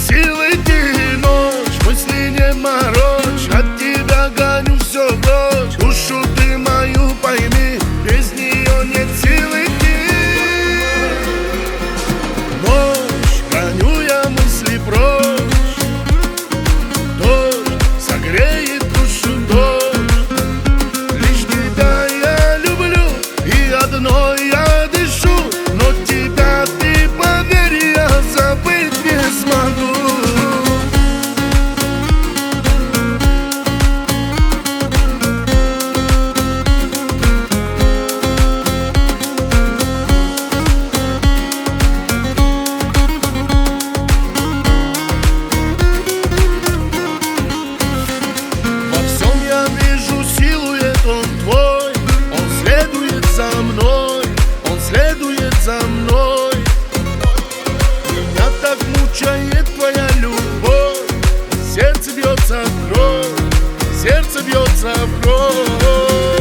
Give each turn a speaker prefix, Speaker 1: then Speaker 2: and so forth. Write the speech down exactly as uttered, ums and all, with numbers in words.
Speaker 1: силы ты ночь, мысли не морочь, от тебя гоню все прочь. Душу ты мою пойми, без нее нет силы идти. Ночь, гоню я мысли прочь, дождь согреет душу, дождь. Лишь тебя я люблю и одной я дышу, но тебя, ты поверь, я забыть не смогу. Во всем я вижу силуэт, он твой, он следует за мной, он следует за мной. Меня так мучает твоя любовь, сердце бьется в кровь, сердце бьется в кровь.